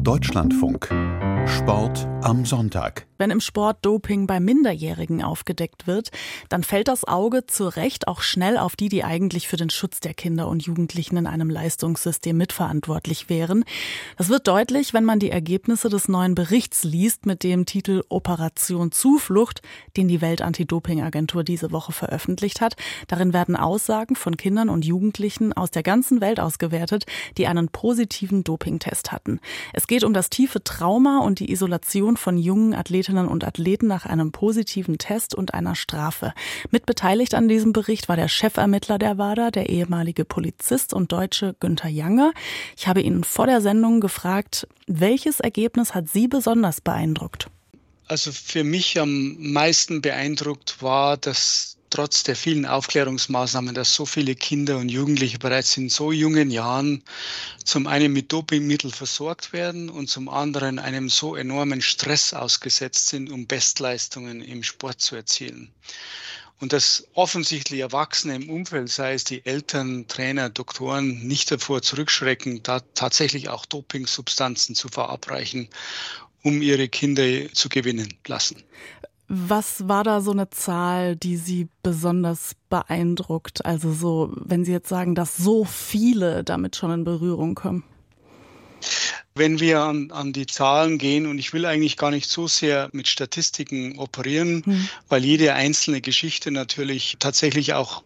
Deutschlandfunk. Sport am Sonntag. Wenn im Sport Doping bei Minderjährigen aufgedeckt wird, dann fällt das Auge zu Recht auch schnell auf die eigentlich für den Schutz der Kinder und Jugendlichen in einem Leistungssystem mitverantwortlich wären. Das wird deutlich, wenn man die Ergebnisse des neuen Berichts liest mit dem Titel Operation Zuflucht, den die Welt-Anti-Doping-Agentur diese Woche veröffentlicht hat. Darin werden Aussagen von Kindern und Jugendlichen aus der ganzen Welt ausgewertet, die einen positiven Dopingtest hatten. Es geht um das tiefe Trauma und die Isolation von jungen Athletinnen und Athleten nach einem positiven Test und einer Strafe. Mitbeteiligt an diesem Bericht war der Chefermittler der WADA, der ehemalige Polizist und Deutsche Günther Janger. Ich habe ihn vor der Sendung gefragt, welches Ergebnis hat Sie besonders beeindruckt? Also für mich am meisten beeindruckt war, dass trotz der vielen Aufklärungsmaßnahmen, dass so viele Kinder und Jugendliche bereits in so jungen Jahren zum einen mit Dopingmitteln versorgt werden und zum anderen einem so enormen Stress ausgesetzt sind, um Bestleistungen im Sport zu erzielen. Und dass offensichtlich Erwachsene im Umfeld, sei es die Eltern, Trainer, Doktoren, nicht davor zurückschrecken, da tatsächlich auch Dopingsubstanzen zu verabreichen, um ihre Kinder zu gewinnen lassen. Was war da so eine Zahl, die Sie besonders beeindruckt? Also so, wenn Sie jetzt sagen, dass so viele damit schon in Berührung kommen. Wenn wir an die Zahlen gehen, und ich will eigentlich gar nicht so sehr mit Statistiken operieren, weil jede einzelne Geschichte natürlich tatsächlich auch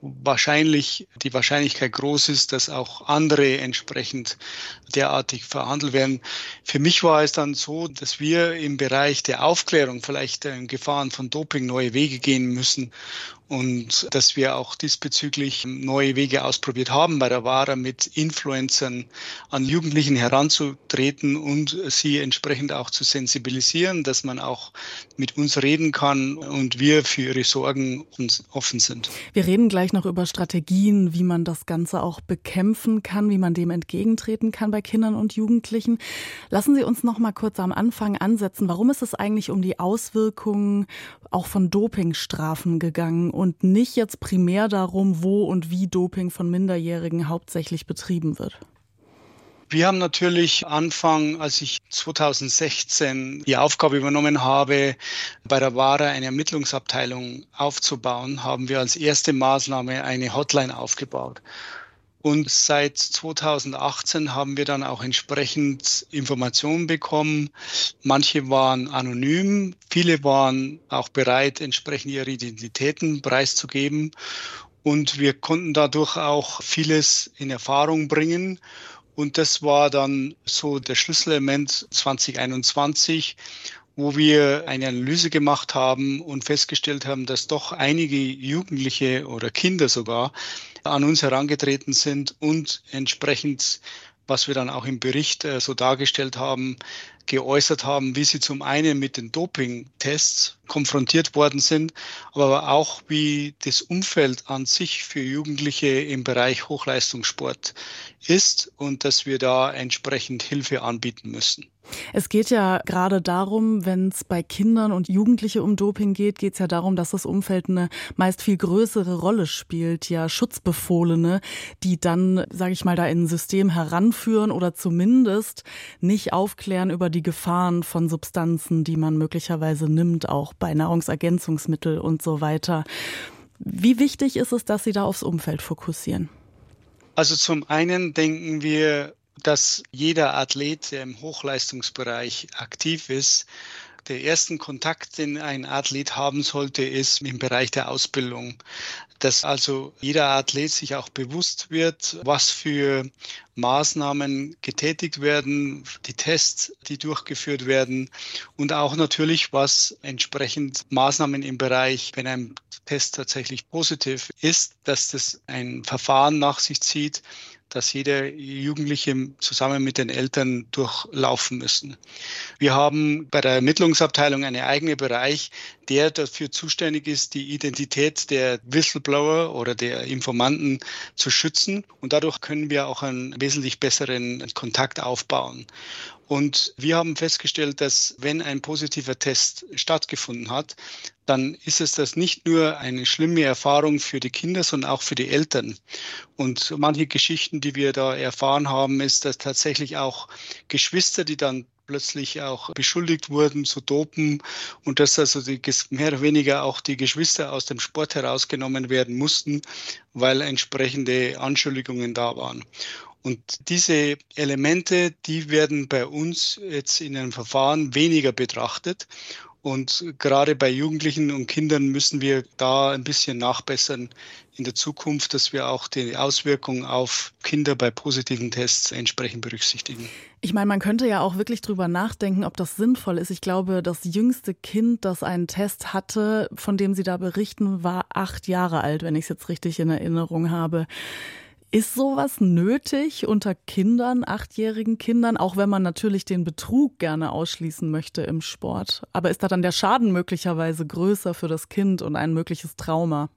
die Wahrscheinlichkeit groß ist, dass auch andere entsprechend derartig verhandelt werden. Für mich war es dann so, dass wir im Bereich der Aufklärung vielleicht Gefahren von Doping neue Wege gehen müssen. Und dass wir auch diesbezüglich neue Wege ausprobiert haben bei der WADA, mit Influencern an Jugendlichen heranzutreten und sie entsprechend auch zu sensibilisieren, dass man auch mit uns reden kann und wir für ihre Sorgen uns offen sind. Wir reden gleich noch über Strategien, wie man das Ganze auch bekämpfen kann, wie man dem entgegentreten kann bei Kindern und Jugendlichen. Lassen Sie uns noch mal kurz am Anfang ansetzen. Warum ist es eigentlich um die Auswirkungen auch von Dopingstrafen gegangen und nicht jetzt primär darum, wo und wie Doping von Minderjährigen hauptsächlich betrieben wird? Wir haben natürlich als ich 2016 die Aufgabe übernommen habe, bei der WADA eine Ermittlungsabteilung aufzubauen, haben wir als erste Maßnahme eine Hotline aufgebaut. Und seit 2018 haben wir dann auch entsprechend Informationen bekommen. Manche waren anonym, viele waren auch bereit, entsprechend ihre Identitäten preiszugeben. Und wir konnten dadurch auch vieles in Erfahrung bringen. Und das war dann so der Schlüsselelement 2021, wo wir eine Analyse gemacht haben und festgestellt haben, dass doch einige Jugendliche oder Kinder sogar an uns herangetreten sind und entsprechend, was wir dann auch im Bericht so dargestellt haben, geäußert haben, wie sie zum einen mit den Dopingtests konfrontiert worden sind, aber auch wie das Umfeld an sich für Jugendliche im Bereich Hochleistungssport ist und dass wir da entsprechend Hilfe anbieten müssen. Es geht ja gerade darum, wenn es bei Kindern und Jugendlichen um Doping geht, geht es ja darum, dass das Umfeld eine meist viel größere Rolle spielt. Ja, Schutzbefohlene, die dann, sage ich mal, da in ein System heranführen oder zumindest nicht aufklären über die Gefahren von Substanzen, die man möglicherweise nimmt, auch bei Nahrungsergänzungsmitteln und so weiter. Wie wichtig ist es, dass Sie da aufs Umfeld fokussieren? Also zum einen denken wir, dass jeder Athlet, der im Hochleistungsbereich aktiv ist, der ersten Kontakt, den ein Athlet haben sollte, ist im Bereich der Ausbildung. Dass also jeder Athlet sich auch bewusst wird, was für Maßnahmen getätigt werden, die Tests, die durchgeführt werden und auch natürlich, was entsprechend Maßnahmen im Bereich, wenn ein Test tatsächlich positiv ist, dass das ein Verfahren nach sich zieht, dass jeder Jugendliche zusammen mit den Eltern durchlaufen müssen. Wir haben bei der Ermittlungsabteilung einen eigenen Bereich, der dafür zuständig ist, die Identität der Whistleblower oder der Informanten zu schützen. Und dadurch können wir auch einen wesentlich besseren Kontakt aufbauen. Und wir haben festgestellt, dass wenn ein positiver Test stattgefunden hat, dann ist es das nicht nur eine schlimme Erfahrung für die Kinder, sondern auch für die Eltern. Und manche Geschichten, die wir da erfahren haben, ist, dass tatsächlich auch Geschwister, die dann plötzlich auch beschuldigt wurden zu dopen und dass also mehr oder weniger auch die Geschwister aus dem Sport herausgenommen werden mussten, weil entsprechende Anschuldigungen da waren. Und diese Elemente, die werden bei uns jetzt in einem Verfahren weniger betrachtet. Und gerade bei Jugendlichen und Kindern müssen wir da ein bisschen nachbessern in der Zukunft, dass wir auch die Auswirkungen auf Kinder bei positiven Tests entsprechend berücksichtigen. Ich meine, man könnte ja auch wirklich drüber nachdenken, ob das sinnvoll ist. Ich glaube, das jüngste Kind, das einen Test hatte, von dem Sie da berichten, war 8 Jahre alt, wenn ich es jetzt richtig in Erinnerung habe. Ist sowas nötig unter Kindern, 8-jährigen Kindern, auch wenn man natürlich den Betrug gerne ausschließen möchte im Sport? Aber ist da dann der Schaden möglicherweise größer für das Kind und ein mögliches Trauma?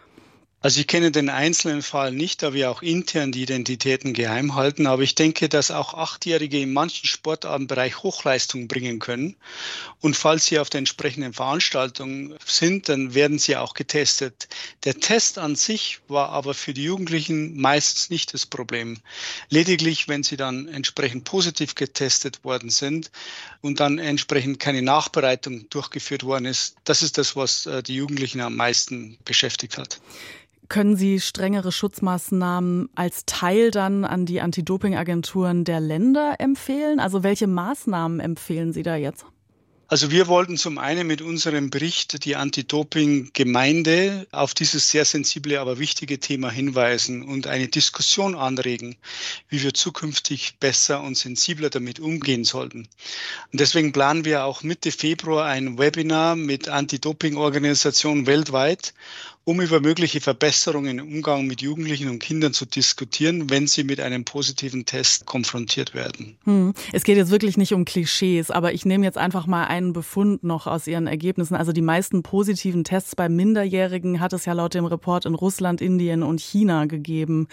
Also ich kenne den einzelnen Fall nicht, da wir auch intern die Identitäten geheim halten. Aber ich denke, dass auch 8-Jährige in manchen Sportartenbereich Hochleistung bringen können. Und falls sie auf der entsprechenden Veranstaltung sind, dann werden sie auch getestet. Der Test an sich war aber für die Jugendlichen meistens nicht das Problem. Lediglich, wenn sie dann entsprechend positiv getestet worden sind und dann entsprechend keine Nachbereitung durchgeführt worden ist, das ist das, was die Jugendlichen am meisten beschäftigt hat. Können Sie strengere Schutzmaßnahmen als Teil dann an die Anti-Doping-Agenturen der Länder empfehlen? Also welche Maßnahmen empfehlen Sie da jetzt? Also wir wollten zum einen mit unserem Bericht die Anti-Doping-Gemeinde auf dieses sehr sensible, aber wichtige Thema hinweisen und eine Diskussion anregen, wie wir zukünftig besser und sensibler damit umgehen sollten. Und deswegen planen wir auch Mitte Februar ein Webinar mit Anti-Doping-Organisationen weltweit, um über mögliche Verbesserungen im Umgang mit Jugendlichen und Kindern zu diskutieren, wenn sie mit einem positiven Test konfrontiert werden. Es geht jetzt wirklich nicht um Klischees, aber ich nehme jetzt einfach mal einen Befund noch aus Ihren Ergebnissen. Also die meisten positiven Tests bei Minderjährigen hat es ja laut dem Report in Russland, Indien und China gegeben.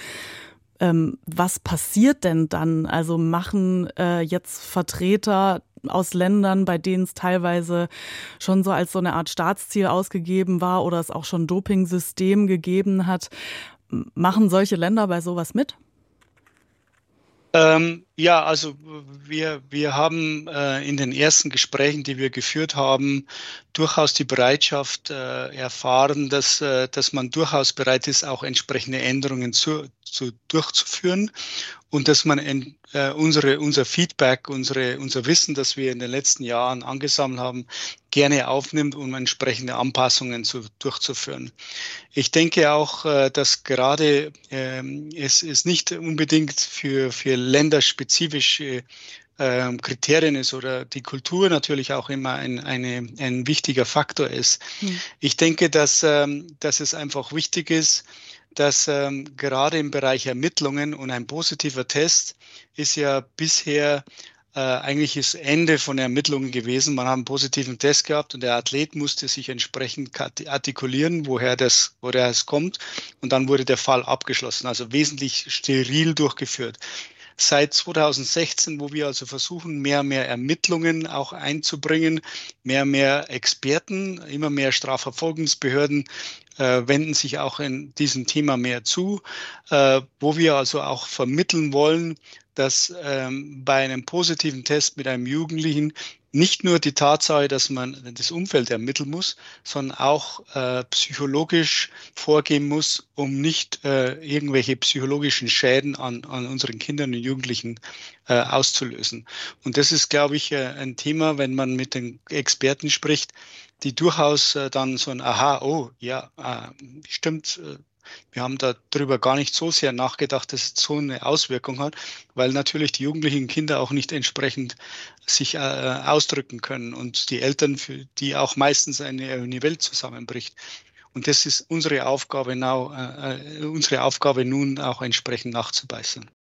Was passiert denn dann? Also machen jetzt Vertreter aus Ländern, bei denen es teilweise schon so als so eine Art Staatsziel ausgegeben war oder es auch schon Dopingsystem gegeben hat, machen solche Länder bei sowas mit? Ja, also wir haben in den ersten Gesprächen, die wir geführt haben, durchaus die Bereitschaft erfahren, dass man durchaus bereit ist, auch entsprechende Änderungen durchzuführen und dass man unser Feedback, unser Wissen, das wir in den letzten Jahren angesammelt haben, gerne aufnimmt, um entsprechende Anpassungen durchzuführen. Ich denke auch, dass gerade es nicht unbedingt für länderspezifische Kriterien ist oder die Kultur natürlich auch immer ein wichtiger Faktor ist. Ich denke, dass es einfach wichtig ist, dass gerade im Bereich Ermittlungen und ein positiver Test ist ja bisher eigentlich das Ende von Ermittlungen gewesen. Man hat einen positiven Test gehabt und der Athlet musste sich entsprechend artikulieren, woher es kommt. Und dann wurde der Fall abgeschlossen, also wesentlich steril durchgeführt. Seit 2016, wo wir also versuchen, mehr Ermittlungen auch einzubringen, mehr Experten, immer mehr Strafverfolgungsbehörden wenden sich auch in diesem Thema mehr zu, wo wir also auch vermitteln wollen, dass bei einem positiven Test mit einem Jugendlichen nicht nur die Tatsache, dass man das Umfeld ermitteln muss, sondern auch psychologisch vorgehen muss, um nicht irgendwelche psychologischen Schäden an unseren Kindern und Jugendlichen auszulösen. Und das ist, glaube ich, ein Thema, wenn man mit den Experten spricht, die durchaus dann so ein Aha, oh ja, stimmt, wir haben darüber gar nicht so sehr nachgedacht, dass es so eine Auswirkung hat, weil natürlich die jugendlichen Kinder auch nicht entsprechend sich ausdrücken können und die Eltern, für die auch meistens eine Welt zusammenbricht. Und das ist unsere Aufgabe nun auch entsprechend nachzubessern.